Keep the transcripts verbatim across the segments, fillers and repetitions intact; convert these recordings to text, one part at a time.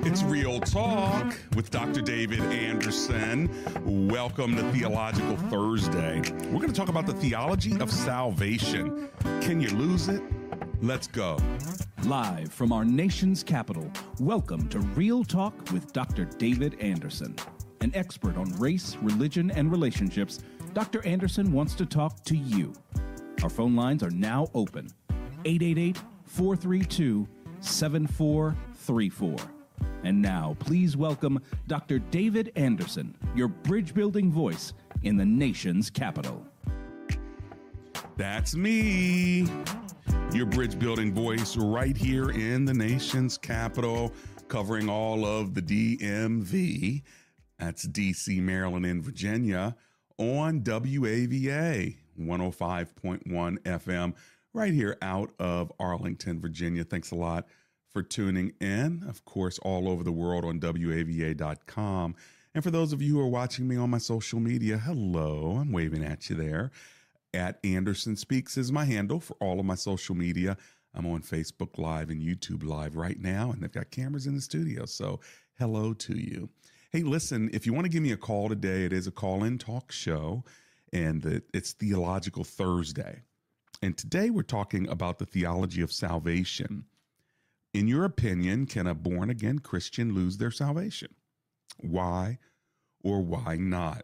It's Real Talk with Doctor David Anderson. Welcome to Theological Thursday. We're going to talk about the theology of salvation. Can you lose it? Let's go. Live from our nation's capital, welcome to Real Talk with Doctor David Anderson. An expert on race, religion, and relationships, Doctor Anderson wants to talk to you. Our phone lines are now open. eight eight eight, four three two, seven four three four. And now, please welcome Doctor David Anderson, your bridge-building voice in the nation's capital. That's me, your bridge-building voice right here in the nation's capital, covering all of the D M V. That's D C, Maryland, and Virginia on W A V A one oh five point one F M, right here out of Arlington, Virginia. Thanks a lot for tuning in, of course, all over the world on W A V A dot com. And for those of you who are watching me on my social media, hello, I'm waving at you there. At Anderson Speaks is my handle for all of my social media. I'm on Facebook Live and YouTube Live right now, and they've got cameras in the studio, so hello to you. Hey, listen, if you want to give me a call today, it is a call-in talk show, and it's Theological Thursday. And today we're talking about the theology of salvation. In your opinion, can a born-again Christian lose their salvation? Why or why not?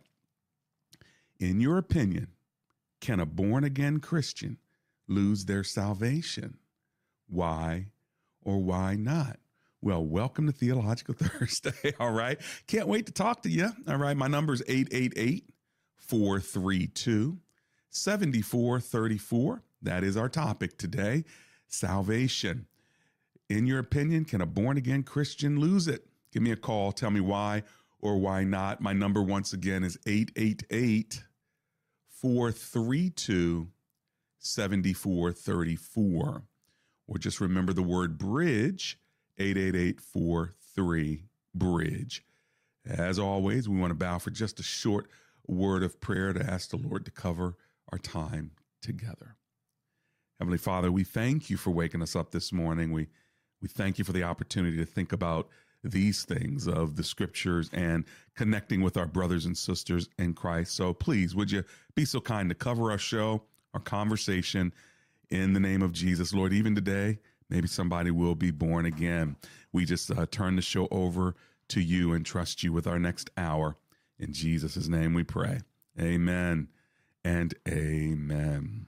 In your opinion, can a born-again Christian lose their salvation? Why or why not? Well, welcome to Theological Thursday, all right? Can't wait to talk to you, all right? My number is eight eight eight, four three two, seven four three four. That is our topic today, salvation. In your opinion, can a born-again Christian lose it? Give me a call. Tell me why or why not. My number, once again, is eight eight eight, four three two, seven four three four. Or just remember the word bridge, eight eight eight, four three, bridge. As always, we want to bow for just a short word of prayer to ask the Lord to cover our time together. Heavenly Father, we thank you for waking us up this morning. We We thank you for the opportunity to think about these things of the scriptures and connecting with our brothers and sisters in Christ. So please, would you be so kind to cover our show, our conversation in the name of Jesus, Lord. Even today, maybe somebody will be born again. We just uh, turn the show over to you and trust you with our next hour. In Jesus' name we pray. Amen and amen.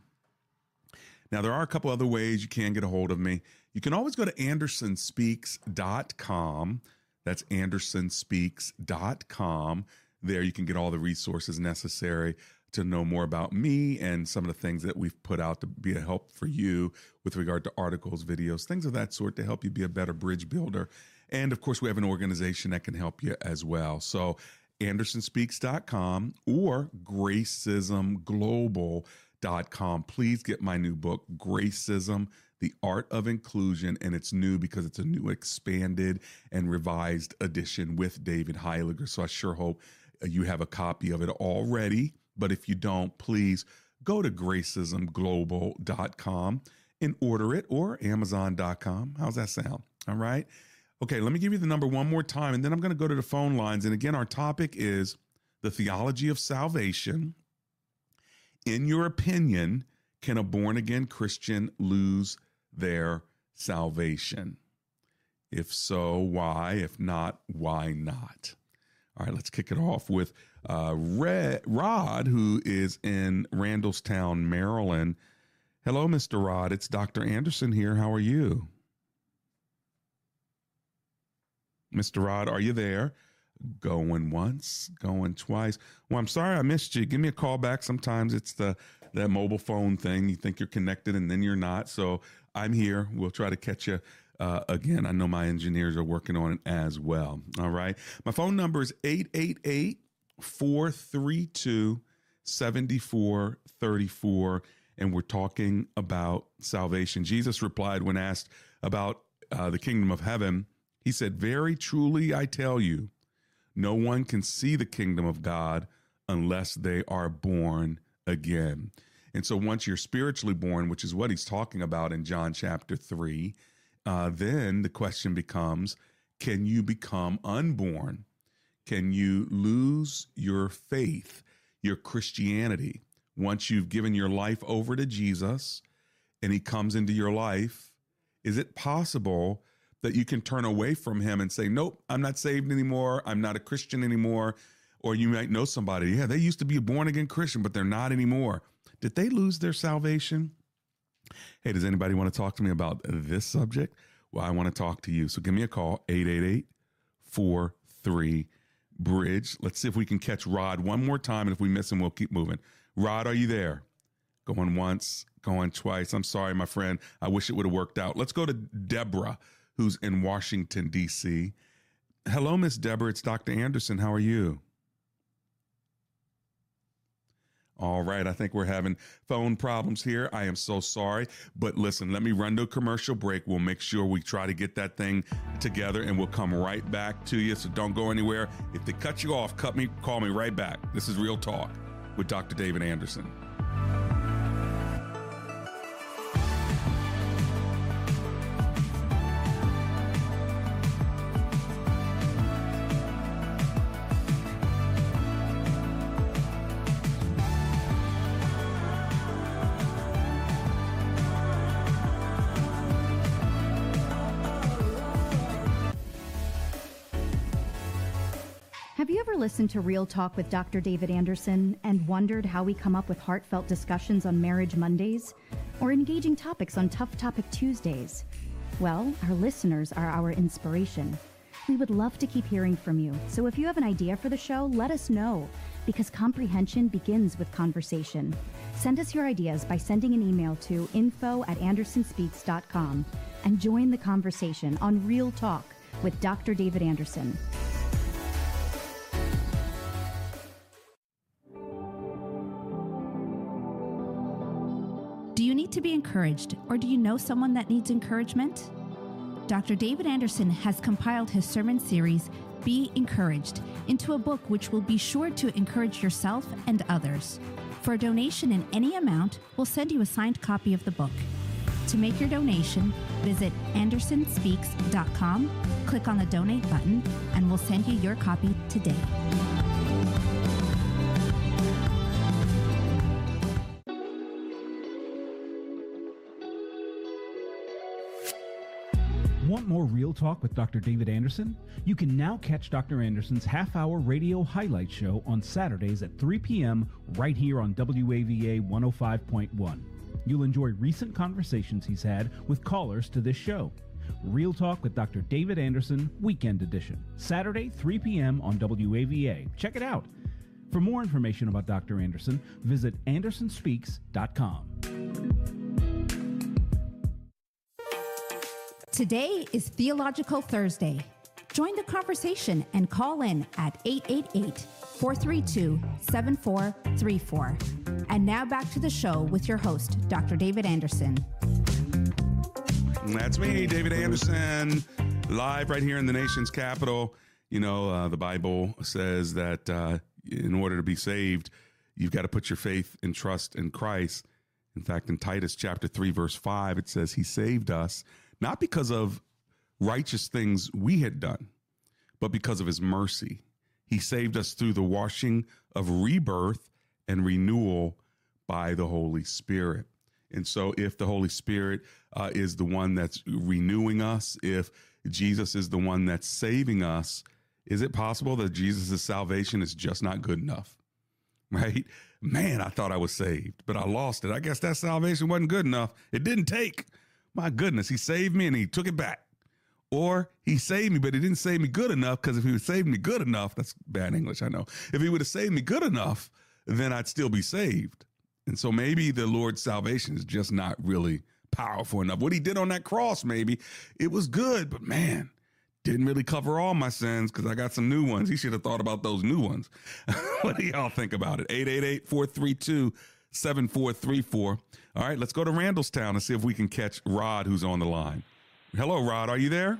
Now, there are a couple other ways you can get a hold of me. You can always go to anderson speaks dot com. That's anderson speaks dot com. There you can get all the resources necessary to know more about me and some of the things that we've put out to be a help for you with regard to articles, videos, things of that sort to help you be a better bridge builder. And, of course, we have an organization that can help you as well. So anderson speaks dot com or gracism global dot com. Please get my new book, Gracism, The Art of Inclusion, and it's new because it's a new expanded and revised edition with David Heiliger. So I sure hope you have a copy of it already. But if you don't, please go to gracism global dot com and order it, or amazon dot com. How's that sound? All right. Okay, let me give you the number one more time, and then I'm going to go to the phone lines. And again, our topic is the theology of salvation. In your opinion, can a born-again Christian lose their salvation? If so, why? If not, why not? All right, let's kick it off with uh, Red, Rod, who is in Randallstown, Maryland. Hello, Mister Rod. It's Doctor Anderson here. How are you? Mister Rod, are you there? Going once, going twice. Well, I'm sorry I missed you. Give me a call back. Sometimes it's the that mobile phone thing. You think you're connected and then you're not. So I'm here. We'll try to catch you uh, again. I know my engineers are working on it as well. All right. My phone number is eight eight eight, four three two, seven four three four. And we're talking about salvation. Jesus replied when asked about uh, the kingdom of heaven. He said, "Very truly, I tell you, no one can see the kingdom of God unless they are born again." And so once you're spiritually born, which is what he's talking about in John chapter three, uh, then the question becomes, Can you become unborn? Can you lose your faith, your Christianity, once you've given your life over to Jesus and he comes into your life? Is it possible that you can turn away from him and say, nope, I'm not saved anymore. I'm not a Christian anymore. Or you might know somebody, yeah, they used to be a born again Christian, but they're not anymore. Did they lose their salvation? Hey, does anybody want to talk to me about this subject? Well, I want to talk to you. So give me a call, eight eight eight, four three, bridge. Let's see if we can catch Rod one more time. And if we miss him, we'll keep moving. Rod, are you there? Going once, going twice. I'm sorry, my friend. I wish it would have worked out. Let's go to Deborah, who's in Washington, D C. Hello, Miss Deborah. It's Doctor Anderson. How are you? All right. I think we're having phone problems here. I am so sorry. But listen, let me run to a commercial break. We'll make sure we try to get that thing together and we'll come right back to you. So don't go anywhere. If they cut you off, cut me, call me right back. This is Real Talk with Doctor David Anderson. Have you ever listened to Real Talk with Doctor David Anderson and wondered how we come up with heartfelt discussions on Marriage Mondays or engaging topics on Tough Topic Tuesdays? Well, our listeners are our inspiration. We would love to keep hearing from you, so if you have an idea for the show, let us know, because comprehension begins with conversation. Send us your ideas by sending an email to info at anderson speaks dot com and join the conversation on Real Talk with Doctor David Anderson. Do you need to be encouraged, or do you know someone that needs encouragement? Doctor David Anderson has compiled his sermon series, Be Encouraged, into a book which will be sure to encourage yourself and others. For a donation in any amount, we'll send you a signed copy of the book. To make your donation, visit anderson speaks dot com, click on the donate button, and we'll send you your copy today. Want more Real Talk with Doctor David Anderson? You can now catch Doctor Anderson's half-hour radio highlight show on Saturdays at three p.m. right here on W A V A one oh five point one. You'll enjoy recent conversations he's had with callers to this show. Real Talk with Doctor David Anderson, Weekend Edition, Saturday, three p.m. on W A V A. Check it out. For more information about Doctor Anderson, visit anderson speaks dot com. Today is Theological Thursday. Join the conversation and call in at eight eight eight, four three two, seven four three four. And now back to the show with your host, Doctor David Anderson. That's me, David Anderson, live right here in the nation's capital. You know, uh, the Bible says that uh, in order to be saved, you've got to put your faith and trust in Christ. In fact, in Titus chapter three, verse five, it says he saved us not because of righteous things we had done, but because of his mercy. He saved us through the washing of rebirth and renewal by the Holy Spirit. And so if the Holy Spirit uh, is the one that's renewing us, if Jesus is the one that's saving us, is it possible that Jesus' salvation is just not good enough? Right? Man, I thought I was saved, but I lost it. I guess that salvation wasn't good enough. It didn't take. My goodness, he saved me and he took it back. Or he saved me, but he didn't save me good enough, because if he would save me good enough, that's bad English, I know. If he would have saved me good enough, then I'd still be saved. And so maybe the Lord's salvation is just not really powerful enough. What he did on that cross, maybe, it was good, but man, didn't really cover all my sins, because I got some new ones. He should have thought about those new ones. What do y'all think about it? eight eight eight, four three two, seven four three four. All right, let's go to Randallstown and see if we can catch Rod, who's on the line. Hello, Rod. Are you there?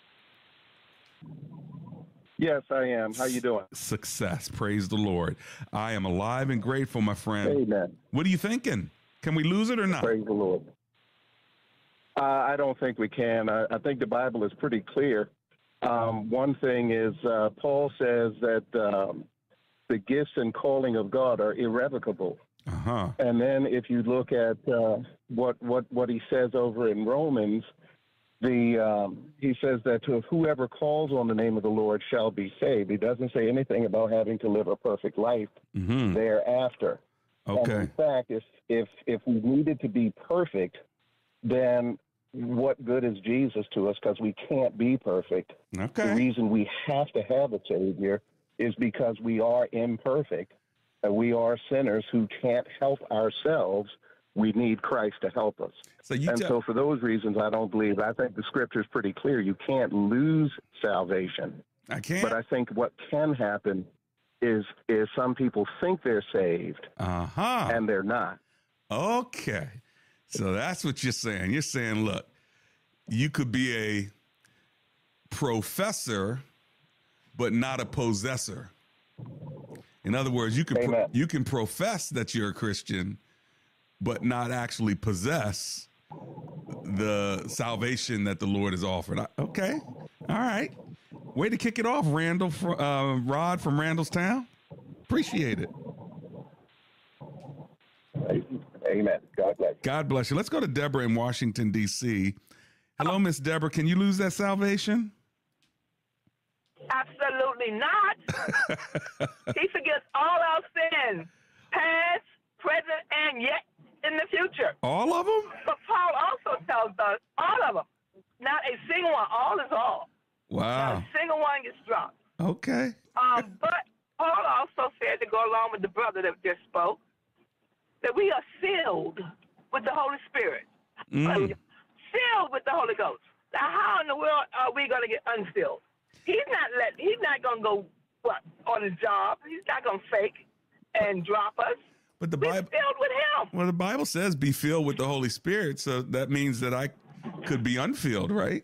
Yes, I am. How you doing? Success. Praise the Lord. I am alive and grateful, my friend. Amen. What are you thinking? Can we lose it or not? Praise the Lord. Uh, I don't think we can. I, I think the Bible is pretty clear Um, one thing is uh, Paul says that um, the gifts and calling of God are irrevocable. Uh-huh. And then if you look at uh, what, what, what he says over in Romans, the um, he says that to whoever calls on the name of the Lord shall be saved. He doesn't say anything about having to live a perfect life Mm-hmm. thereafter. Okay. And in fact, if, if, if we needed to be perfect, then what good is Jesus to us? Because we can't be perfect. Okay. The reason we have to have a Savior is because we are imperfect. And we are sinners who can't help ourselves. We need Christ to help us. So you and tell- so for those reasons, I don't believe, I think the scripture is pretty clear. You can't lose salvation. I can't. But I think what can happen is is some people think they're saved Uh-huh. and they're not. Okay. So that's what you're saying. You're saying, look, you could be a professor, but not a possessor. In other words, you can pro- Amen. you can profess that you're a Christian, but not actually possess the salvation that the Lord has offered. I- Okay. All right. Way to kick it off, Randall, fr- uh, Rod from Randallstown. Appreciate it. Amen. God bless you. God bless you. Let's go to Deborah in Washington, D C. Hello, Miss Deborah. Can you lose that salvation? Absolutely not. He forgives all our sins, past, present, and yet in the future. All of them? But Paul also tells us all of them. Not a single one. All is all. Not Wow. a single one gets dropped. Okay. Um, but Paul also said, to go along with the brother that just spoke, that we are sealed with the Holy Spirit. Mm. Sealed with the Holy Ghost. Now, how in the world are we going to get unsealed? He's not let. He's not going to go what on his job. He's not going to fake and drop us. But the We're Bible, filled with Him. well, the Bible says be filled with the Holy Spirit. So that means that I could be unfilled, right?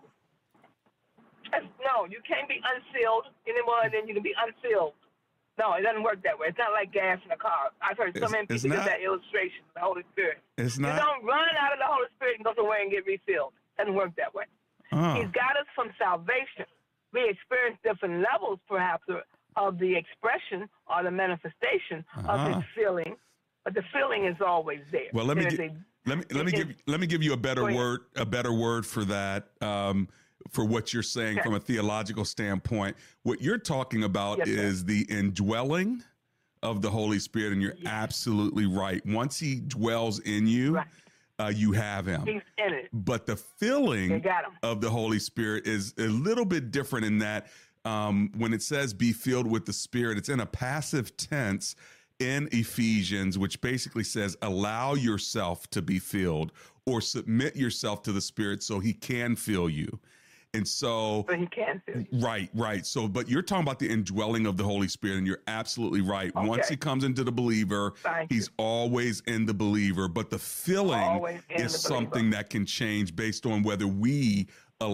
That's- No, you can't be unsealed anymore, and then you can be unsealed. No, it doesn't work that way. It's not like gas in a car. I've heard so It's- many it's people not. give that illustration of the Holy Spirit. It's You not. don't run out of the Holy Spirit and go somewhere and get refilled. It doesn't work that way. Oh. He's got us from salvation. We experience different levels, perhaps, of- of the expression or the manifestation Uh-huh. of His feeling, but the feeling is always there. Well, let me There's gi- a- let me let me it- give let me give you a better Go ahead. word a better word for that. Um, for what you're saying Okay. from a theological standpoint, what you're talking about Yes, sir. is the indwelling of the Holy Spirit, and you're absolutely right. Once He dwells in you, Right. uh, you have Him. He's in it. But the filling You got him. of the Holy Spirit is a little bit different in that um, when it says be filled with the Spirit, it's in a passive tense in Ephesians, which basically says allow yourself to be filled or submit yourself to the Spirit so He can fill you. And so, But He can feel you. right, right. So, but you're talking about the indwelling of the Holy Spirit, and you're absolutely right. Once Okay. He comes into the believer, Thank He's always in the believer. But the filling Always in is the something believer. that can change based on whether we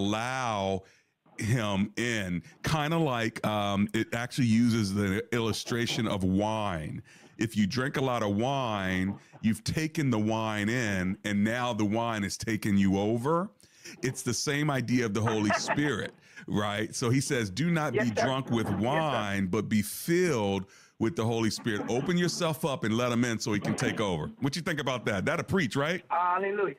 allow Him in. Kind of like um, it actually uses the illustration of wine. If you drink a lot of wine, you've taken the wine in, and now the wine is taking you over. It's the same idea of the Holy Spirit, right? So He says, do not Yes, be sir. drunk with wine, but be filled with the Holy Spirit. Open yourself up and let Him in so He can take over. What you think about that? That'll preach, right? Hallelujah.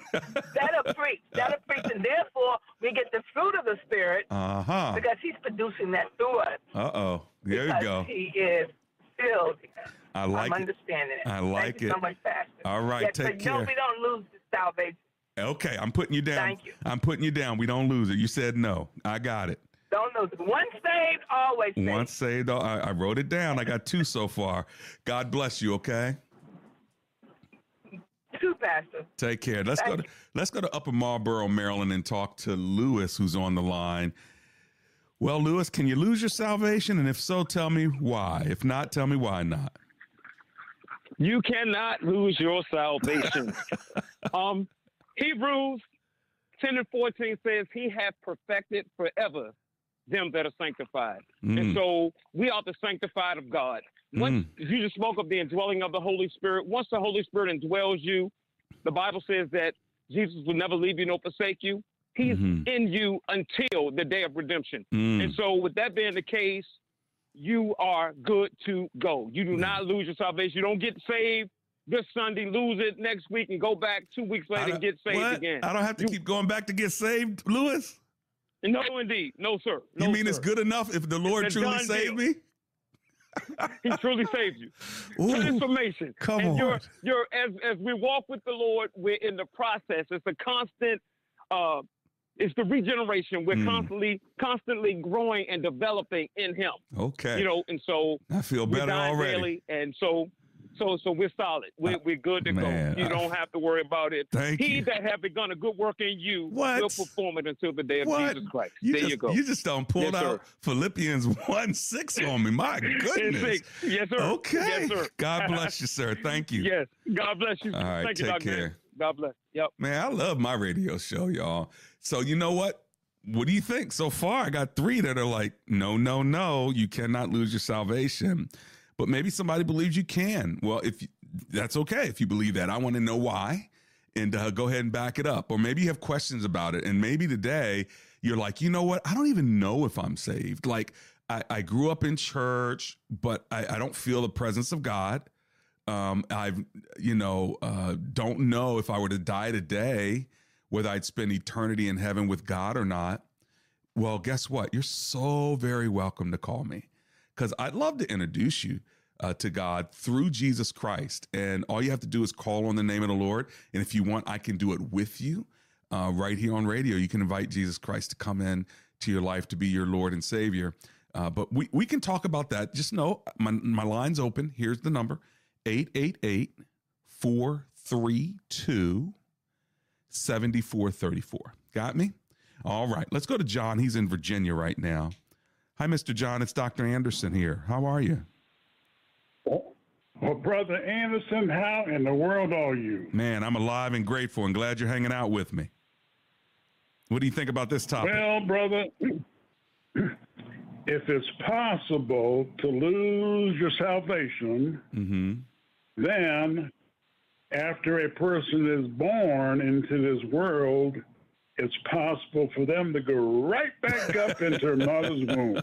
That'll preach. That'll preach. And therefore, we get the fruit of the Spirit Uh-huh. because He's producing that through us. Uh-oh. There you because go. He is filled. I like I'm it. understanding it. I like Thank you it. so much, Pastor. All right, Yes, take but no, care. we don't lose the salvation. Okay, I'm putting you down. Thank you. I'm putting you down. We don't lose it. You said no. I got it. Don't lose it. Once saved, always saved. Once saved, I, I wrote it down. I got two so far. God bless you, okay? Two, Pastor. Take care. Let's Thank go to you. let's go to Upper Marlboro, Maryland, and talk to Lewis, who's on the line. Well, Lewis, can you lose your salvation? And if so, tell me why. If not, tell me why not. You cannot lose your salvation. um, Hebrews ten and fourteen says, He hath perfected forever them that are sanctified. Mm. And so we are the sanctified of God. Once Mm. you just spoke of the indwelling of the Holy Spirit, once the Holy Spirit indwells you, the Bible says that Jesus will never leave you nor forsake you. He's Mhm. in you until the day of redemption. Mm. And so with that being the case, you are good to go. You do not lose your salvation. You don't get saved this Sunday, lose it next week, and go back two weeks I later don't- and get saved what? again. I don't have to You- keep going back to get saved, Lewis? No, indeed. No, sir. No, You mean sir. it's good enough if the Lord a truly done saved deal. me? He truly saved you. Ooh, Transformation. come and on. You're, you're, as, as we walk with the Lord, we're in the process. It's a constant, uh, it's the regeneration. We're Mm. constantly, constantly growing and developing in Him. Okay. You know, and so I feel we're better dying already. daily, and so, so, so we're solid. We're, Uh, we're good to man, go. You I- don't have to worry about it. Thank he you. that have begun a good work in you What? will perform it until the day of What? Jesus Christ. You there just, you go. You just don't pull Yes, sir. out Philippians one six on me. My And goodness. six. Yes, sir. Okay. Yes, sir. God bless you, sir. Thank you. Yes. God bless you. All right, Thank you, take Doctor care. God bless. Yep. Man, I love my radio show, y'all. So you know what? What do you think? So far, I got three that are like, no, no, no, you cannot lose your salvation. But maybe somebody believes you can. Well, if you, that's okay if you believe that. I want to know why, and uh, go ahead and back it up. Or maybe you have questions about it, and maybe today you're like, you know what? I don't even know if I'm saved. Like I, I grew up in church, but I, I don't feel the presence of God. Um, I've, you know, uh, don't know if I were to die today, whether I'd spend eternity in heaven with God or not. Well, guess what? You're so very welcome to call me, because I'd love to introduce you uh, to God through Jesus Christ. And all you have to do is call on the name of the Lord. And if you want, I can do it with you uh, right here on radio. You can invite Jesus Christ to come in to your life to be your Lord and Savior. Uh, but we, we can talk about that. Just know my, my line's open. Here's the number: eight eight eight, four three two, seven four three four. Got me? All right. Let's go to John. He's in Virginia right now. Hi, Mister John. It's Doctor Anderson here. How are you? Well, Brother Anderson, how in the world are you? Man, I'm alive and grateful and glad you're hanging out with me. What do you think about this topic? Well, brother, if it's possible to lose your salvation, Mm-hmm. then after a person is born into this world, it's possible for them to go right back up into their mother's womb.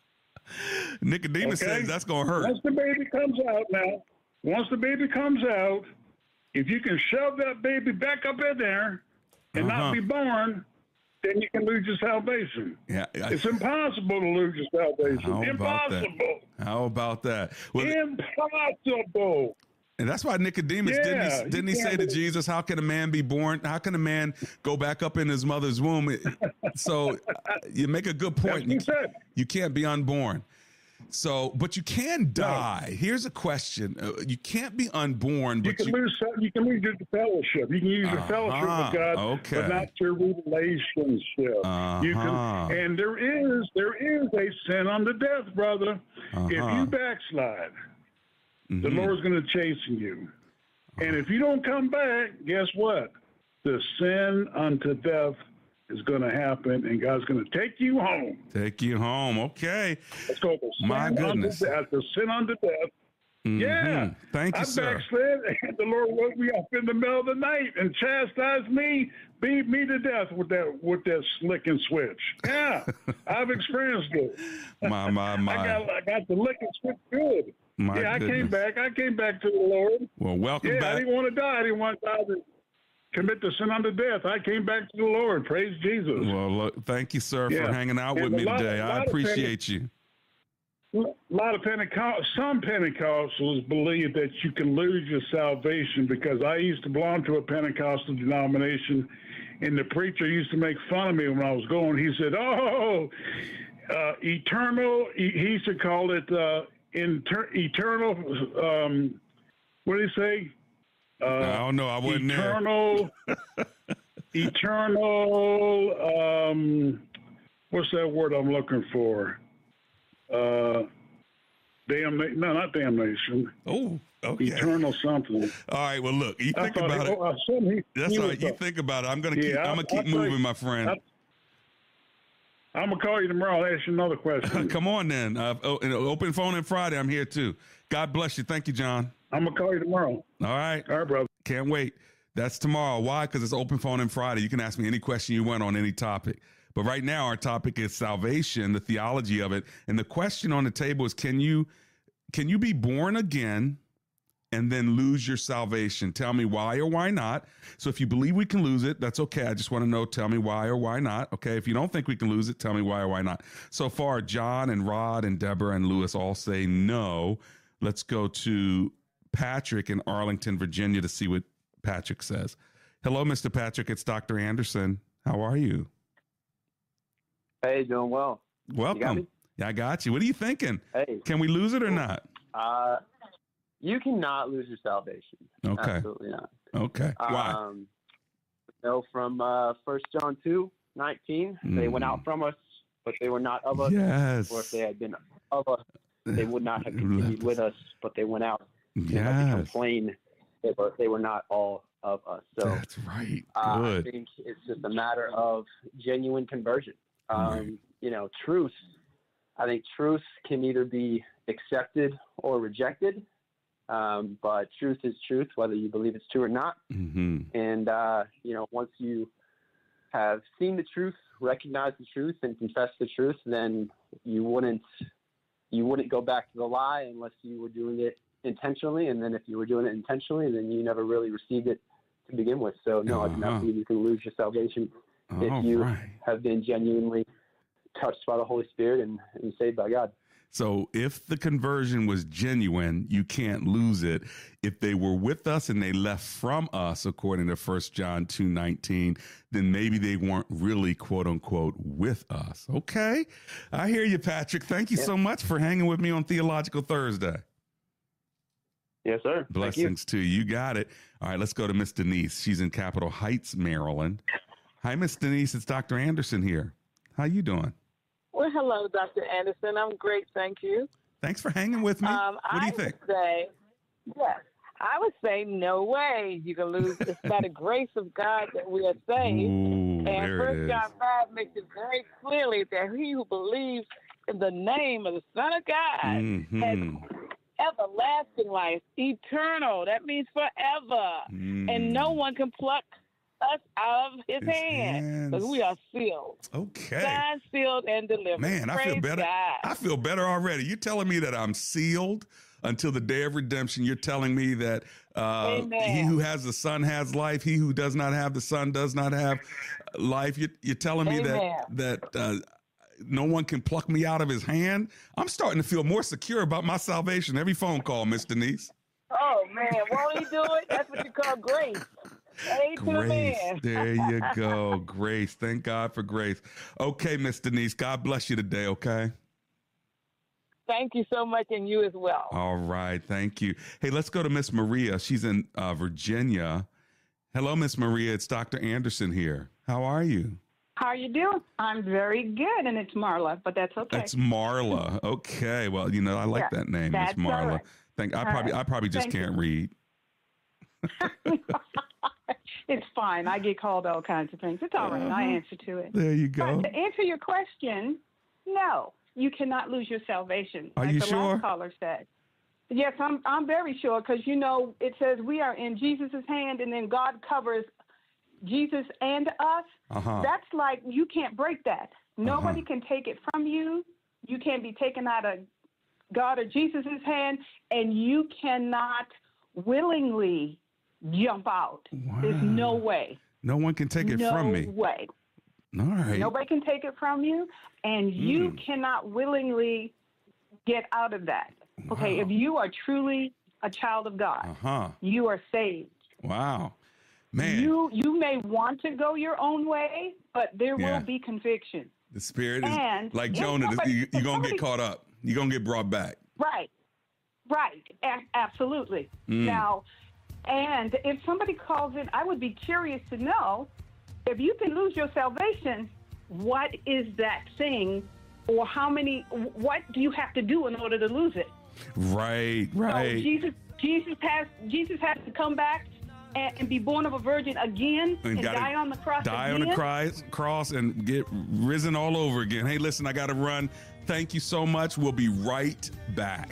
Nicodemus Okay. says that's going to hurt. Once the baby comes out now, once the baby comes out, if you can shove that baby back up in there and Uh-huh. not be born, then you can lose your salvation. Yeah. I- It's impossible to lose your salvation. How about that? Impossible. How about that? Well, Impossible. and that's why Nicodemus, Yeah, didn't he, you didn't he say can't to believe- Jesus, how can a man be born? How can a man go back up in his mother's womb? It- So you make a good That's point. what he You, said. you can't be unborn. So, but you can die. Here's a question. Uh, you can't be unborn, You but can you, lose. You can lose your fellowship. You can use your fellowship Uh-huh, with God, okay. but not your relationship. You Uh-huh. can, and there is there is a sin unto death, brother. If Uh-huh. you backslide, the Mhm. Lord's going to chasten you. And if you don't come back, guess what? The sin unto death is going to happen, and God's going to take you home. take you home. Okay. It's called the sin My goodness. unto death. The sin unto death. Yeah. Mhm. Thank you, I sir. backslid, and the Lord woke me up in the middle of the night and chastised me, beat me to death with that with that slick and switch. Yeah, I've experienced it. My, my, my. I got I got the lick and switch good. My yeah, I came goodness. back. I came back to the Lord. Well, welcome Yeah, I back. didn't want to die. I didn't want to die to commit the sin unto death. I came back to the Lord. Praise Jesus. Well, look, thank you, sir, for Yeah. hanging out And with me a lot- today. a I lot of appreciate you. A lot of Pentecost, some Pentecostals believe that you can lose your salvation, because I used to belong to a Pentecostal denomination, and the preacher used to make fun of me when I was going. He said, "Oh, uh, eternal." He, he used to call it uh, inter- eternal. Um, what did he say? Uh, I don't know. I wasn't there. eternal, eternal. Um, what's that word I'm looking for? Uh, damnation? No, not damnation. Oh, okay. Eternal something. All right. Well, look, you I think thought about he- it. oh, uh, some- he- That's he all was right. You a- think about it. I'm gonna Yeah, keep. I- I'm gonna keep I'll tell moving, you- my friend. I- I'm gonna call you tomorrow. I'll ask you another question. Come on, then. Uh, oh, and open phone on Friday. I'm here too. God bless you. Thank you, John. I'm gonna call you tomorrow. All right. All right, brother. Can't wait. That's tomorrow. Why? Because it's open phone and Friday. You can ask me any question you want on any topic. But right now, our topic is salvation, the theology of it. And the question on the table is, can you can you be born again and then lose your salvation? Tell me why or why not. So if you believe we can lose it, that's okay. I just want to know, tell me why or why not. Okay. If you don't think we can lose it, tell me why or why not. So far, John and Rod and Deborah and Lewis all say no. Let's go to Patrick in Arlington, Virginia to see what Patrick says. Hello, Mister Patrick. It's Doctor Anderson. How are you? Hey, doing well. Welcome. You yeah, I got you. What are you thinking? Hey. Can we lose it or not? Uh, you cannot lose your salvation. Okay. Absolutely not. Okay. Why? Um, you know, from uh, First John two nineteen, mm. they went out from us, but they were not of us. Yes. Or if they had been of us, they would not have continued with us, but they went out. Yes. To complain, they were, they were not all of us. So that's right. Uh, Good. I think it's just a matter of genuine conversion. Um, right. You know, truth. I think truth can either be accepted or rejected, um, but truth is truth, whether you believe it's true or not. Mm-hmm. And uh, you know, once you have seen the truth, recognized the truth, and confessed the truth, then you wouldn't you wouldn't go back to the lie unless you were doing it intentionally. And then if you were doing it intentionally, then you never really received it to begin with. So no, uh-huh. I do not believe you can lose your salvation if All you right. have been genuinely touched by the Holy Spirit and, and saved by God. So if the conversion was genuine, you can't lose it. If they were with us and they left from us, according to First John two nineteen, then maybe they weren't really, quote unquote, with us. Okay. I hear you, Patrick. Thank you yeah. so much for hanging with me on Theological Thursday. Yes, sir. Blessings to you. You got it. All right, let's go to Miss Denise. She's in Capitol Heights, Maryland. Hi, Miss Denise. It's Doctor Anderson here. How you doing? Well, hello, Doctor Anderson. I'm great, thank you. Thanks for hanging with me. Um, what do you I think? Would say, yes, I would say no way you can lose. It's by the grace of God that we are saved. Ooh, and First John five makes it very clearly that he who believes in the name of the Son of God mm-hmm. has everlasting life, eternal. That means forever. Mm. And no one can pluck us out of his, his hands because we are sealed. Okay. Signed, sealed, and delivered. Man, I Praise feel better. God. I feel better already. You're telling me that I'm sealed until the day of redemption. You're telling me that uh, he who has the Son has life. He who does not have the Son does not have life. You're, you're telling me Amen. that that uh, no one can pluck me out of his hand. I'm starting to feel more secure about my salvation. Every phone call, Miss Denise. Oh, man. Won't he do it? That's what you call grace. Hey, to the Grace. man. There you go. Grace. Thank God for grace. Okay, Miss Denise. God bless you today, okay? Thank you so much, and you as well. All right. Thank you. Hey, let's go to Miss Maria. She's in uh, Virginia. Hello, Miss Maria. It's Doctor Anderson here. How are you? How are you doing? I'm very good, and it's Marla, but that's okay. That's Marla. Okay. Well, you know, I like Yeah, that name, Miss that's Marla. all right. Thank. I All probably, right. I probably just Thank can't you. read. It's fine. I get called all kinds of things. It's all right. I Uh-huh. answer to it. There you go. But to answer your question, no, you cannot lose your salvation. Are like you the sure? last caller said. Yes, I'm. I'm very sure because you know it says we are in Jesus' hand, and then God covers Jesus and us. Uh-huh. That's like you can't break that. Nobody Uh-huh. can take it from you. You can't be taken out of God or Jesus' hand, and you cannot willingly jump out. There's no way. No one can take it no from me. way. All right. Nobody can take it from you, and you Mm. cannot willingly get out of that. Okay, Wow. if you are truly a child of God, Uh-huh. you are saved. Wow. Man. You you may want to go your own way, but there Yeah. will be conviction. The spirit is And like if Jonah. somebody- you, if you're going to somebody- get caught up. You're going to get brought back. Right. Right. A- absolutely. Mm. Now, and if somebody calls in, I would be curious to know if you can lose your salvation, what is that thing, or how many, what do you have to do in order to lose it? Right, So right. Jesus, Jesus has, Jesus has to come back and, and be born of a virgin again and, gotta die on the cross Die again. on the cross, cross and get risen all over again. Hey, listen, I got to run. Thank you so much. We'll be right back.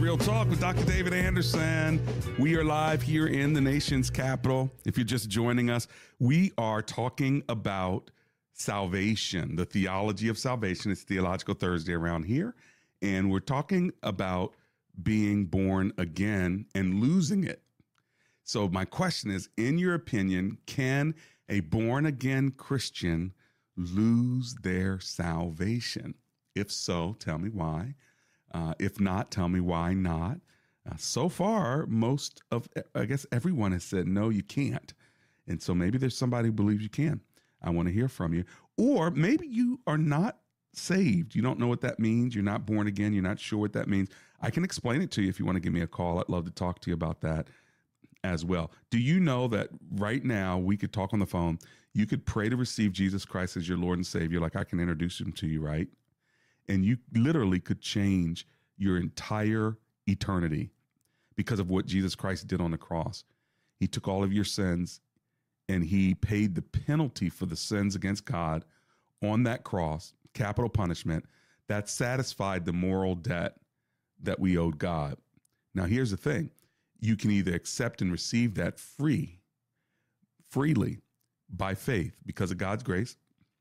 Real Talk with Doctor David Anderson. We are live here in the nation's capital. If you're just joining us, we are talking about salvation, the theology of salvation. It's Theological Thursday around here. And we're talking about being born again and losing it. So my question is, in your opinion, can a born again Christian lose their salvation? If so, tell me why. Uh, if not, tell me why not. Uh, so far, most of, I guess everyone has said, no, you can't. And so maybe there's somebody who believes you can. I want to hear from you. Or maybe you are not saved. You don't know what that means. You're not born again. You're not sure what that means. I can explain it to you if you want to give me a call. I'd love to talk to you about that as well. Do you know that right now we could talk on the phone? You could pray to receive Jesus Christ as your Lord and Savior. Like, I can introduce him to you, right? And you literally could change your entire eternity because of what Jesus Christ did on the cross. He took all of your sins and he paid the penalty for the sins against God on that cross, capital punishment, that satisfied the moral debt that we owed God. Now, here's the thing. You can either accept and receive that free, freely by faith because of God's grace.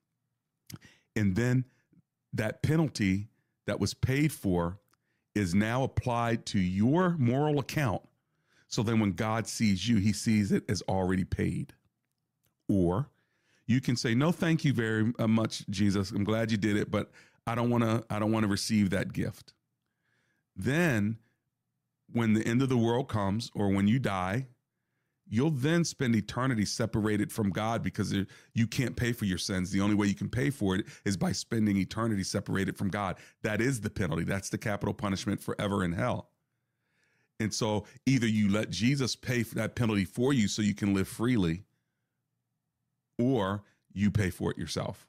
And then that penalty that was paid for is now applied to your moral account. So then when God sees you, he sees it as already paid. Or you can say, no, thank you very much, Jesus. I'm glad you did it, but I don't want to, I don't want to receive that gift. Then when the end of the world comes, or when you die, you'll then spend eternity separated from God because you can't pay for your sins. The only way you can pay for it is by spending eternity separated from God. That is the penalty. That's the capital punishment forever in hell. And so either you let Jesus pay for that penalty for you so you can live freely, or you pay for it yourself.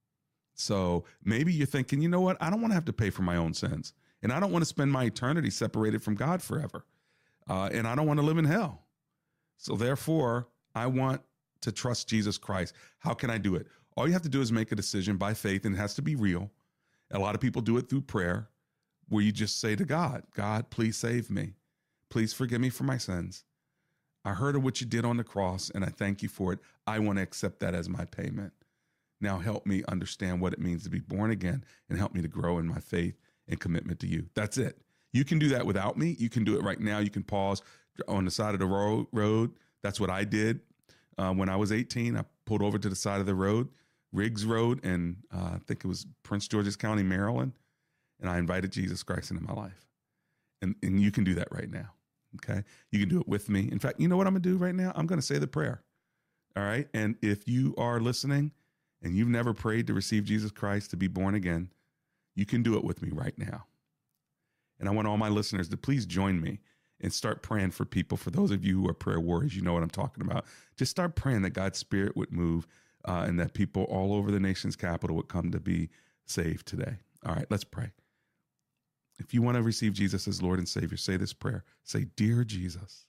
So maybe you're thinking, you know what? I don't want to have to pay for my own sins. And I don't want to spend my eternity separated from God forever. Uh, and I don't want to live in hell. So therefore, I want to trust Jesus Christ. How can I do it? All you have to do is make a decision by faith, and it has to be real. A lot of people do it through prayer, where you just say to God, God, please save me. Please forgive me for my sins. I heard of what you did on the cross, and I thank you for it. I want to accept that as my payment. Now help me understand what it means to be born again, and help me to grow in my faith and commitment to you. That's it. You can do that without me. You can do it right now. You can pause on the side of the road. road. That's what I did uh, when I was eighteen. I pulled over to the side of the road, Riggs Road, and uh, I think it was Prince George's County, Maryland, and I invited Jesus Christ into my life. And, and you can do that right now, okay? You can do it with me. In fact, you know what I'm going to do right now? I'm going to say the prayer, all right? And if you are listening and you've never prayed to receive Jesus Christ to be born again, you can do it with me right now. And I want all my listeners to please join me and start praying for people. For those of you who are prayer warriors, you know what I'm talking about. Just start praying that God's Spirit would move uh, and that people all over the nation's capital would come to be saved today. All right, let's pray. If you want to receive Jesus as Lord and Savior, say this prayer. Say, Dear Jesus,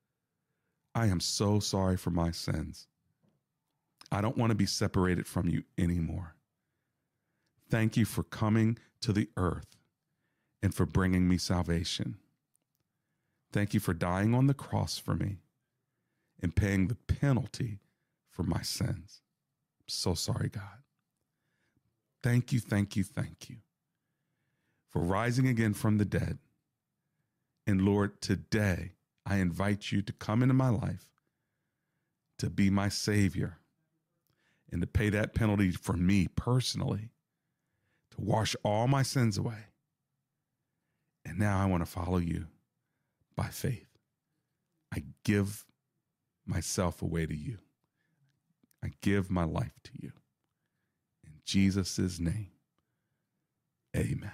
I am so sorry for my sins. I don't want to be separated from you anymore. Thank you for coming to the earth and for bringing me salvation. Thank you for dying on the cross for me and paying the penalty for my sins. I'm so sorry, God. Thank you, thank you, thank you for rising again from the dead. And Lord, today I invite you to come into my life, to be my Savior, and to pay that penalty for me personally, to wash all my sins away. And now I want to follow you by faith. I give myself away to you. I give my life to you. In Jesus' name, amen.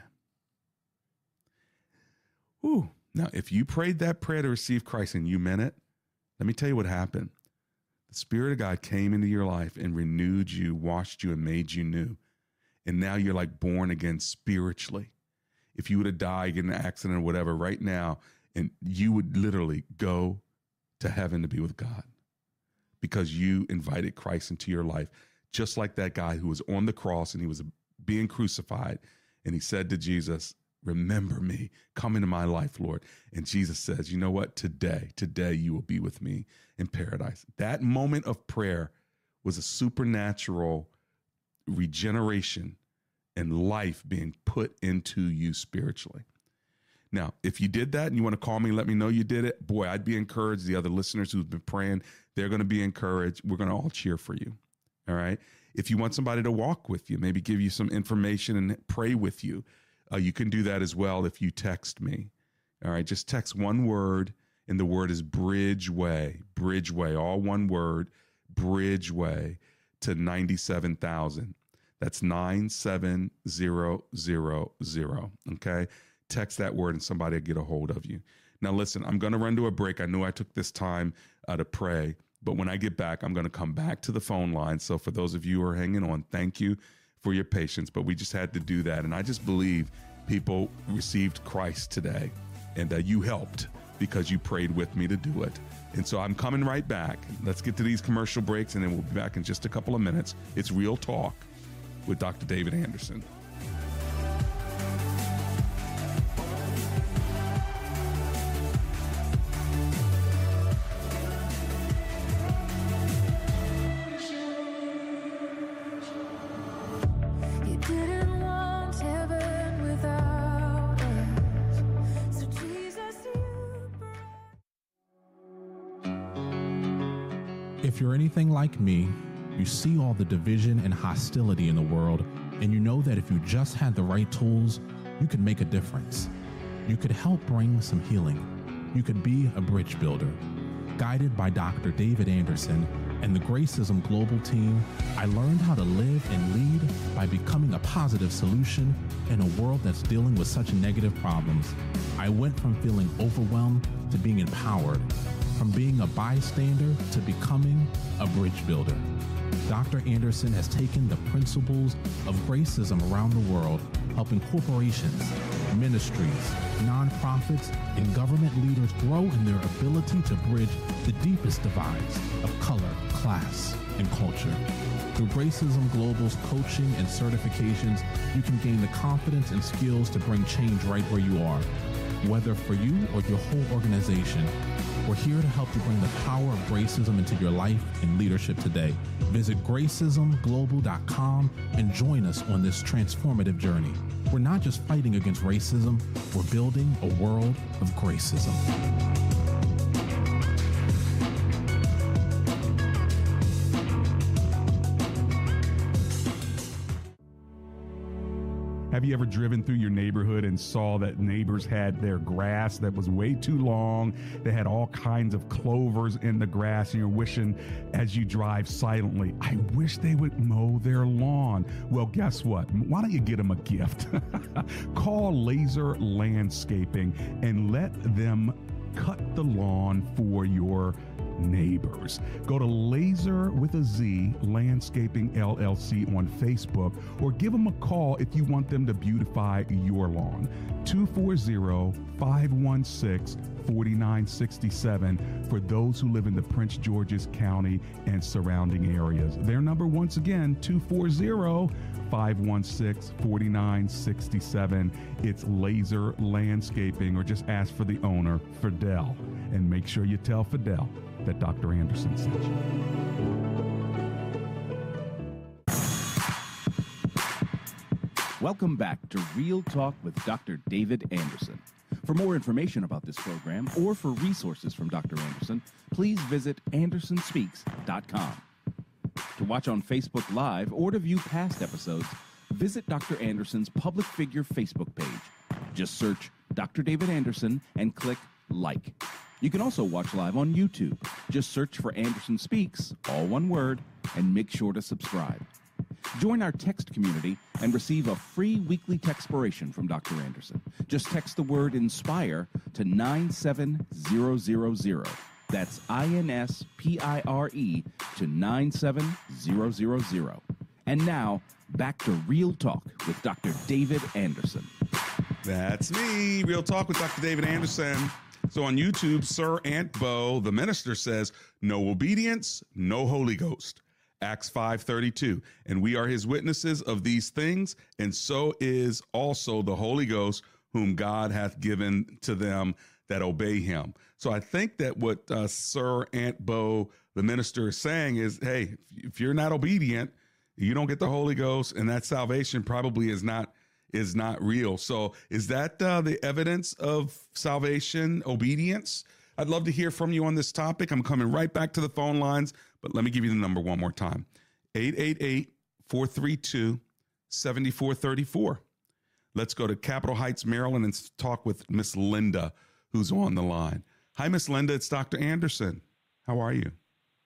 Ooh, now, if you prayed that prayer to receive Christ and you meant it, let me tell you what happened. The Spirit of God came into your life and renewed you, washed you, and made you new. And now you're like born again spiritually. If you would have died in an accident or whatever right now, and you would literally go to heaven to be with God because you invited Christ into your life, just like that guy who was on the cross and he was being crucified. And he said to Jesus, Remember me. Come into my life, Lord. And Jesus says, you know what? Today, today you will be with me in paradise. That moment of prayer was a supernatural regeneration and life being put into you spiritually. Now, if you did that and you want to call me and let me know you did it, boy, I'd be encouraged. The other listeners who've been praying, they're going to be encouraged. We're going to all cheer for you. All right. If you want somebody to walk with you, maybe give you some information and pray with you, uh, you can do that as well if you text me. All right. Just text one word, and the word is Bridgeway. Bridgeway, all one word, Bridgeway to ninety-seven thousand. That's nine seven zero zero zero. Okay. Text that word and somebody will get a hold of you. Now, listen, I'm going to run to a break. I know I took this time uh, to pray, but when I get back, I'm going to come back to the phone line. So for those of you who are hanging on, thank you for your patience, but we just had to do that. And I just believe people received Christ today, and uh, you helped because you prayed with me to do it. And so I'm coming right back. Let's get to these commercial breaks, and then we'll be back in just a couple of minutes. It's Real Talk with Doctor David Anderson. If you're anything like me, you see all the division and hostility in the world, and you know that if you just had the right tools, you could make a difference. You could help bring some healing. You could be a bridge builder. Guided by Doctor David Anderson and the Gracism Global team, I learned how to live and lead by becoming a positive solution in a world that's dealing with such negative problems. I went from feeling overwhelmed to being empowered, from being a bystander to becoming a bridge builder. Doctor Anderson has taken the principles of Gracism around the world, helping corporations, ministries, nonprofits, and government leaders grow in their ability to bridge the deepest divides of color, class, and culture. Through Gracism Global's coaching and certifications, you can gain the confidence and skills to bring change right where you are. Whether for you or your whole organization, we're here to help you bring the power of Gracism into your life and leadership today. Visit gracism global dot com and join us on this transformative journey. We're not just fighting against racism, we're building a world of Gracism. Have you ever driven through your neighborhood and saw that neighbors had their grass that was way too long? They had all kinds of clovers in the grass, and you're wishing as you drive silently, I wish they would mow their lawn. Well, guess what? Why don't you get them a gift? Call Laser Landscaping and let them cut the lawn for your neighbors. Go to Laser with a Z Landscaping L L C on Facebook, or give them a call if you want them to beautify your lawn. two four zero, five one six, four nine six seven for those who live in the Prince George's County and surrounding areas. Their number, once again, two four zero, five one six, four nine six seven. It's Laser Landscaping, or just ask for the owner, Fidel, and make sure you tell Fidel that Doctor Anderson sent you. Welcome back to Real Talk with Doctor David Anderson. For more information about this program or for resources from Doctor Anderson, please visit anderson speaks dot com. To watch on Facebook Live or to view past episodes, visit Doctor Anderson's public figure Facebook page. Just search Doctor David Anderson and click like. You can also watch live on YouTube. Just search for Anderson Speaks, all one word, and make sure to subscribe. Join our text community and receive a free weekly textpiration from Doctor Anderson. Just text the word INSPIRE to nine seven zero zero zero. That's I N S P I R E to nine seven zero zero zero. And now, back to Real Talk with Doctor David Anderson. That's me, Real Talk with Doctor David Anderson. So on YouTube, Sir Aunt Bo, the minister, says, no obedience, no Holy Ghost. Acts five thirty-two. And we are his witnesses of these things, and so is also the Holy Ghost, whom God hath given to them that obey him. So I think that what uh, Sir Aunt Bo, the minister, is saying is, hey, if you're not obedient, you don't get the Holy Ghost, and that salvation probably is not is not real. So is that uh, the evidence of salvation, obedience? I'd love to hear from you on this topic. I'm coming right back to the phone lines, but let me give you the number one more time. eight eight eight, four three two, seven four three four. Let's go to Capitol Heights, Maryland, and talk with Miss Linda, who's on the line. Hi, Miss Linda. It's Doctor Anderson. How are you?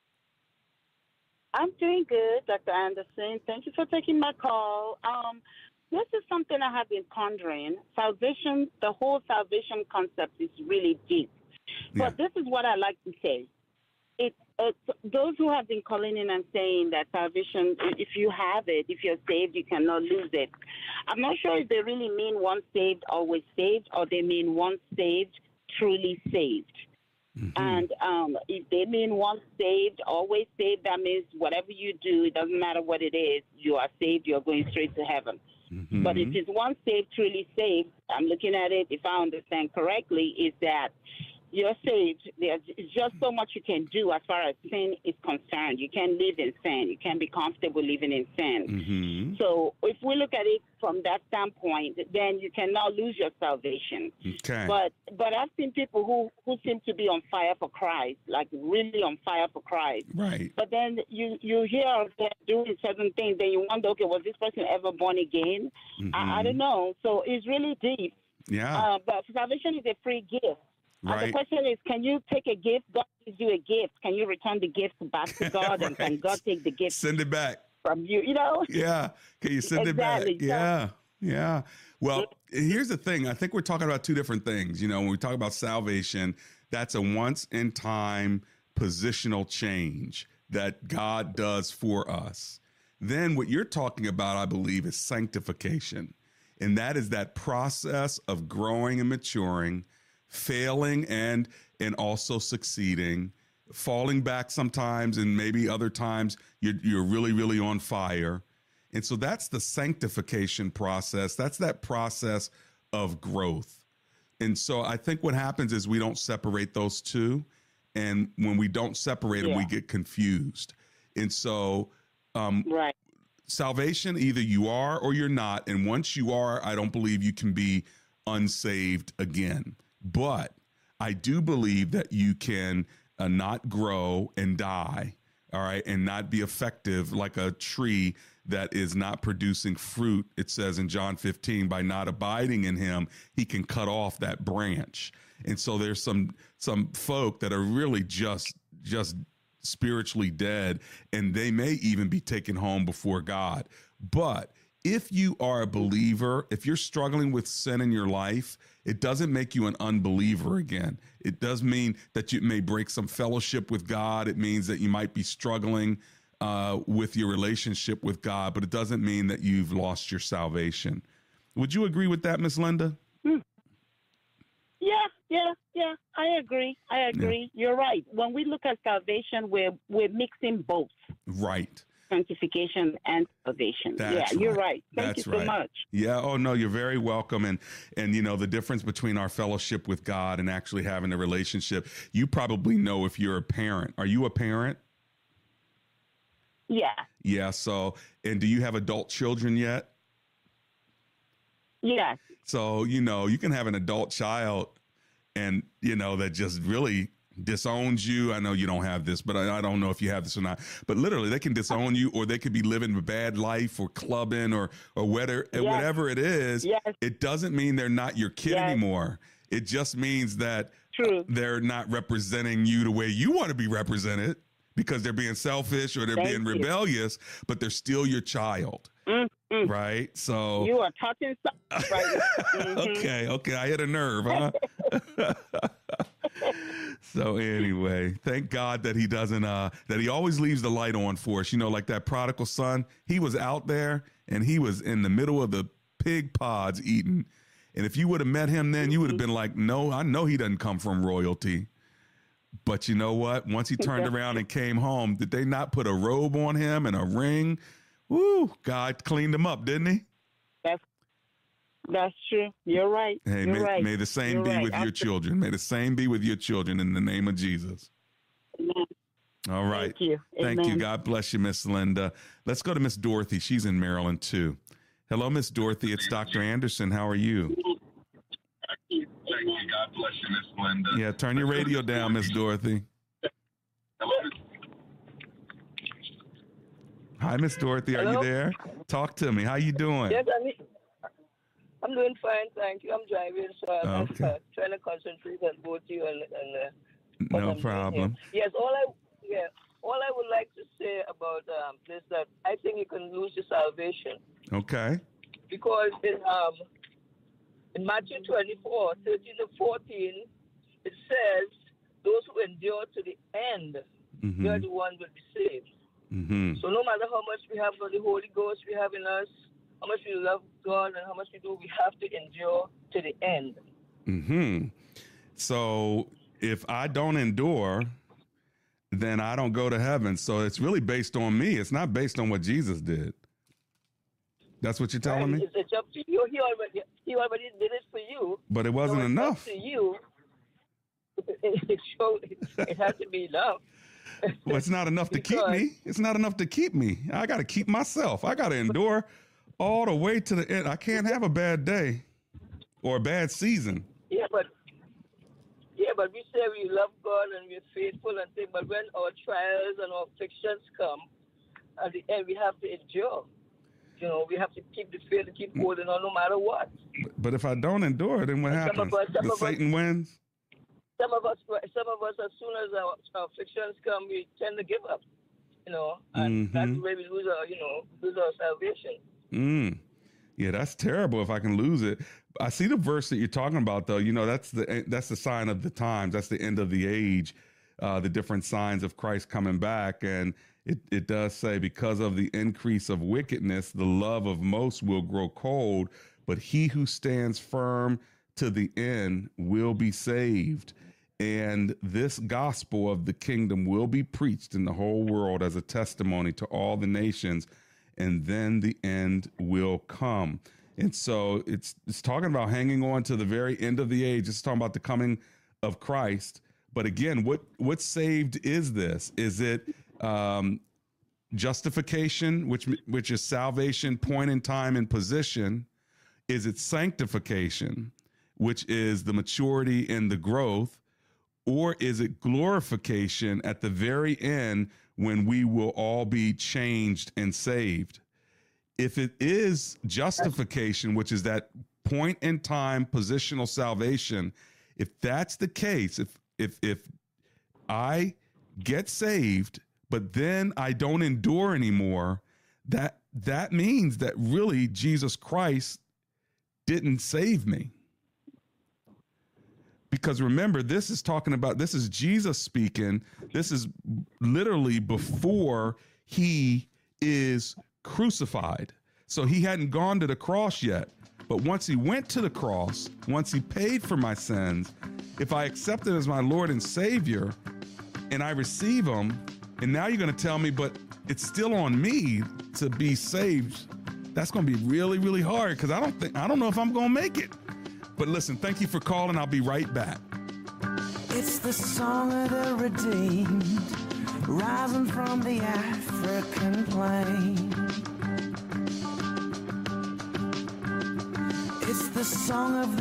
I'm doing good, Doctor Anderson. Thank you for taking my call. Um, this is something I have been pondering. Salvation, the whole salvation concept is really deep. Yeah. But this is what I like to say. It, it's those who have been calling in and saying that salvation, if you have it, if you're saved, you cannot lose it. I'm not sure if they really mean once saved, always saved, or they mean once saved, truly saved. Mm-hmm. And um, if they mean once saved, always saved, that means whatever you do, it doesn't matter what it is, you are saved, you're going straight to heaven. Mm-hmm. But if it's once saved, truly saved, I'm looking at it, if I understand correctly, is that you're saved. There's just so much you can do as far as sin is concerned. You can't live in sin. You can't be comfortable living in sin. Mm-hmm. So if we look at it from that standpoint, then you cannot lose your salvation. Okay. But but I've seen people who, who seem to be on fire for Christ, like really on fire for Christ. Right. But then you, you hear of them doing certain things, then you wonder, okay, was this person ever born again? Mm-hmm. I, I don't know. So it's really deep. Yeah. Uh, but salvation is a free gift. Right. And the question is, can you take a gift? God gives you a gift. Can you return the gift back to God? Right. And can God take the gift Send it back from you? You know? Yeah. Can you send Exactly. it back? Yeah. Yeah. Well, here's the thing. I think we're talking about two different things. You know, when we talk about salvation, that's a once in time positional change that God does for us. Then what you're talking about, I believe, is sanctification. And that is that process of growing and maturing, failing and and also succeeding, falling back sometimes, and maybe other times you're, you're really, really on fire. And so that's the sanctification process. That's that process of growth. And so I think what happens is we don't separate those two. And when we don't separate them, Yeah. we get confused. And so um, Right. salvation, either you are or you're not. And once you are, I don't believe you can be unsaved again. But I do believe that you can uh, not grow and die, all right, and not be effective like a tree that is not producing fruit. It says in John fifteen, by not abiding in him, he can cut off that branch. And so there's some some folk that are really just just spiritually dead, and they may even be taken home before God. But if you are a believer, if you're struggling with sin in your life, it doesn't make you an unbeliever again. It does mean that you may break some fellowship with God. It means that you might be struggling uh, with your relationship with God, but it doesn't mean that you've lost your salvation. Would you agree with that, Miss Linda? Hmm. Yeah, yeah, yeah. I agree. I agree. Yeah. You're right. When we look at salvation, we're we're mixing both. Right. Sanctification and salvation. That's yeah, you're right. right. Thank That's you so right. much. Yeah. Oh, no, you're very welcome. And, and, you know, the difference between our fellowship with God and actually having a relationship, you probably know if you're a parent. Are you a parent? Yeah. Yeah. So, and do you have adult children yet? Yes. So, you know, you can have an adult child and, you know, that just really disowns you. I know you don't have this, but I, I don't know if you have this or not. But literally, they can disown you, or they could be living a bad life, or clubbing, or or whatever, Yes. whatever it is. Yes. It doesn't mean they're not your kid Yes. anymore. It just means that True. they're not representing you the way you want to be represented, because they're being selfish or they're Thank being you. rebellious, but they're still your child. Mm, mm. Right? So You are touching something right now. Mhm. okay, okay, I hit a nerve, huh? So anyway, thank God that he doesn't, uh, that he always leaves the light on for us. You know, like that prodigal son, he was out there and he was in the middle of the pig pods eating. And if you would have met him then, you would have been like, no, I know he doesn't come from royalty. But you know what? Once he turned around and came home, did they not put a robe on him and a ring? Woo, God cleaned him up, didn't he? That's That's true. You're right. Hey, You're may, right. may the same You're be right. with your Absolutely. children. May the same be with your children in the name of Jesus. Amen. All right. Thank you. Thank you. Amen. God bless you, Miss Linda. Let's go to Miss Dorothy. She's in Maryland, too. Hello, Miss Dorothy. It's Doctor Anderson. How are you? Thank you. God bless you, Miss Linda. Yeah, turn your radio down, Miss Dorothy. Hi, Miss Dorothy. Are Hello? you there? Talk to me. How you doing? Yes, I'm, I'm doing fine, thank you. I'm driving, so I'm Okay. uh, trying to concentrate on both you and, and uh, what No I'm doing problem. here. Yes, all I yeah, all I would like to say about um, this that I think you can lose your salvation Okay. because in um in Matthew twenty-four, thirteen to fourteen, it says those who endure to the end, Mhm. they're the ones will be saved. Mm-hmm. So no matter how much we have of the Holy Ghost we have in us, how much we love God and how much we do, we have to endure to the end. Mm-hmm. So if I don't endure, then I don't go to heaven. So it's really based on me. It's not based on what Jesus did. That's what you're telling me? It's, it's up to you. He already, he already did it for you. But it wasn't so it's enough. Up to you. It, it, show, it has to be enough. Well, it's not enough to keep me. It's not enough to keep me. I got to keep myself. I got to endure all the way to the end. I can't have a bad day or a bad season. Yeah, but yeah, but we say we love God and we're faithful and things. But when our trials and our afflictions come, at the end we have to endure. You know, we have to keep the faith and keep holding on no matter what. But, but if I don't endure, then what And some happens? of us- some The of us- Satan wins? Some of us, some of us, as soon as our, our afflictions come, we tend to give up. You know, and Mhm. that's the way we lose our, you know, lose our salvation. Mm. Yeah, that's terrible if I can lose it. I see the verse that you're talking about, though. You know, that's the that's the sign of the times. That's the end of the age, uh, the different signs of Christ coming back. And it, it does say, because of the increase of wickedness, the love of most will grow cold, but he who stands firm to the end will be saved. And this gospel of the kingdom will be preached in the whole world as a testimony to all the nations, and then the end will come. And so it's it's talking about hanging on to the very end of the age. It's talking about the coming of Christ. But again, what what saved is this? Is it um, justification, which which is salvation, point in time and position? Is it sanctification, which is the maturity and the growth? Or is it glorification at the very end when we will all be changed and saved? If it is justification, which is that point in time positional salvation, if that's the case, if if if I get saved, but then I don't endure anymore, that that means that really Jesus Christ didn't save me. Because remember, this is talking about, this is Jesus speaking. This is literally before he is crucified. So he hadn't gone to the cross yet. But once he went to the cross, once he paid for my sins, if I accept him as my Lord and Savior and I receive him, and now you're going to tell me, but it's still on me to be saved. That's going to be really, really hard because I don't think, I don't know if I'm going to make it. But listen, thank you for calling. I'll be right back. It's the song of the redeemed, rising from the African plain. It's the song of the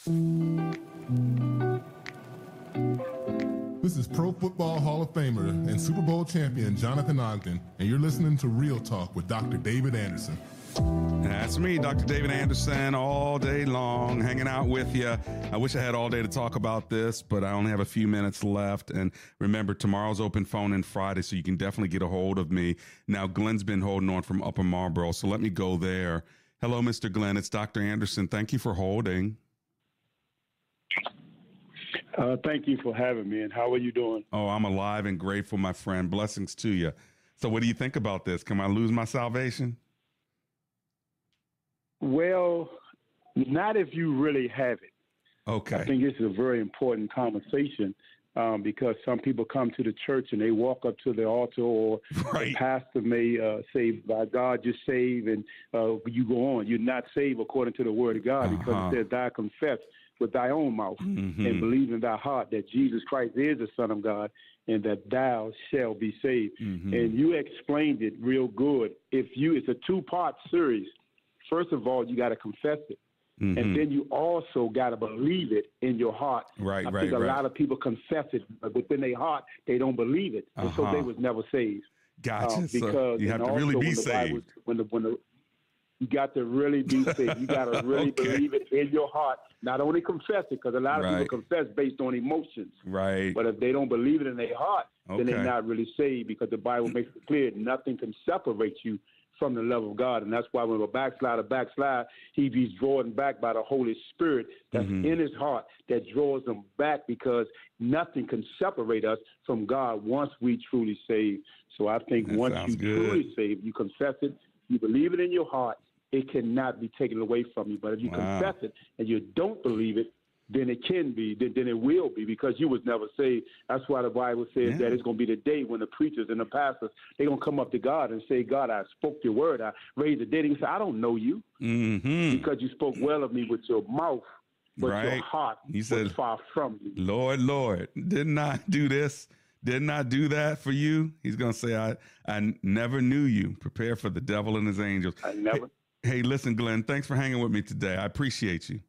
This is Pro Football Hall of Famer and Super Bowl champion Jonathan Ogden, and you're listening to Real Talk with Doctor David Anderson. That's me, Doctor David Anderson, all day long, hanging out with you. I wish I had all day to talk about this, but I only have a few minutes left. And remember, tomorrow's open phone in Friday, so you can definitely get a hold of me. Now, Glenn's been holding on from Upper Marlboro, so let me go there. Hello, Mister Glenn. It's Doctor Anderson. Thank you for holding. Uh, thank you for having me. And how are you doing? Oh, I'm alive and grateful, my friend. Blessings to you. So what do you think about this? Can I lose my salvation? Well, not if you really have it. Okay. I think this is a very important conversation um, because some people come to the church and they walk up to the altar, or right. the pastor may uh, say, by God, you're saved, and uh, you go on. You're not saved according to the word of God, uh-huh. because it says, thou confess with thy own mouth mm-hmm. and believe in thy heart that Jesus Christ is the Son of God, and that thou shalt be saved. Mm-hmm. And you explained it real good. If you, it's a two-part series. First of all, you got to confess it. Mm-hmm. And then you also got to believe it in your heart. Right, I right, think a right. lot of people confess it, but within their heart, they don't believe it. And uh-huh. so they was never saved. Gotcha. Um, because, so you have to really be saved. Bible, when the, when the, you got to really be saved. You got to really okay. believe it in your heart. Not only confess it, because a lot of right. people confess based on emotions. Right. But if they don't believe it in their heart, okay. then they're not really saved, because the Bible makes it clear nothing can separate you from the love of God. And that's why when a backslider backslide, he be drawn back by the Holy Spirit that's mm-hmm. in his heart that draws them back, because nothing can separate us from God once we truly saved. So I think that once you good. truly saved, you confess it, you believe it in your heart, it cannot be taken away from you. But if you wow. confess it and you don't believe it, then it can be, then, then it will be, because you was never saved. That's why the Bible says yeah. that it's going to be the day when the preachers and the pastors, they're going to come up to God and say, God, I spoke your word. I raised the dead. He said, I don't know you mm-hmm. because you spoke well of me with your mouth, but right. your heart he said, was far from me. Lord, Lord, didn't I do this? Didn't I do that for you? He's going to say, I, I never knew you. Prepare for the devil and his angels. I never. Hey, hey listen, Glenn, thanks for hanging with me today. I appreciate you.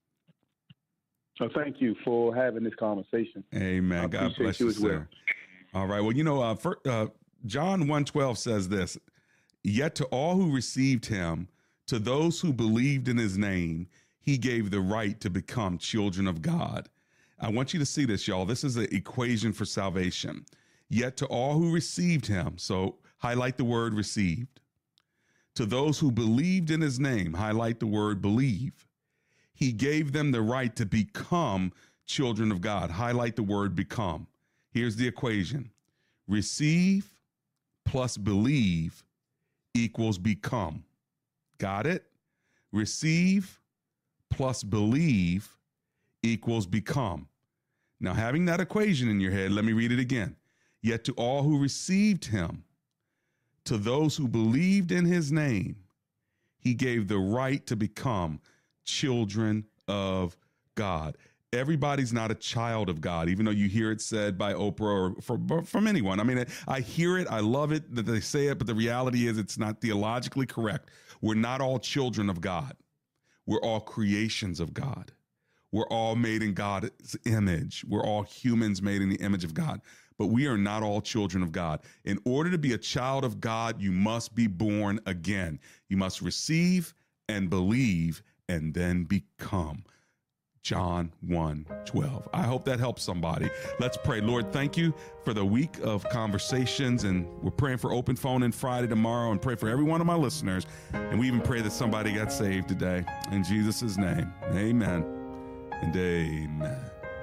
So thank you for having this conversation. Amen. God bless you, you as well. Sir. All right. Well, you know, uh, for, uh, John one twelve says this, yet to all who received him, to those who believed in his name, he gave the right to become children of God. I want you to see this, y'all. This is an equation for salvation. Yet to all who received him, so highlight the word received. To those who believed in his name, highlight the word believe. He gave them the right to become children of God. Highlight the word become. Here's the equation. Receive plus believe equals become. Got it? Receive plus believe equals become. Now, having that equation in your head, let me read it again. Yet to all who received him, to those who believed in his name, he gave the right to become children of God. Everybody's not a child of God, even though you hear it said by Oprah or from, from anyone. I mean, I hear it. I love it that they say it, but the reality is it's not theologically correct. We're not all children of God. We're all creations of God. We're all made in God's image. We're all humans made in the image of God, but we are not all children of God. In order to be a child of God, you must be born again. You must receive and believe and then become. John one twelve. I hope that helps somebody. Let's pray. Lord, thank you for the week of conversations, and we're praying for open phone in Friday tomorrow, and pray for every one of my listeners. And we even pray that somebody got saved today. In Jesus' name, amen and amen.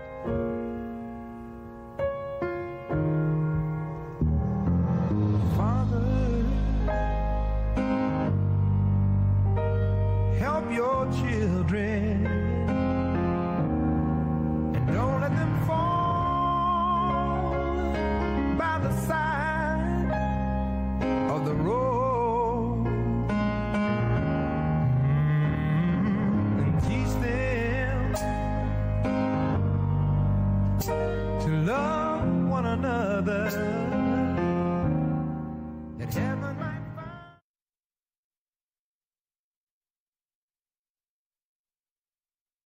Help your children, and don't let them fall by the side of the road, and teach them to love one another.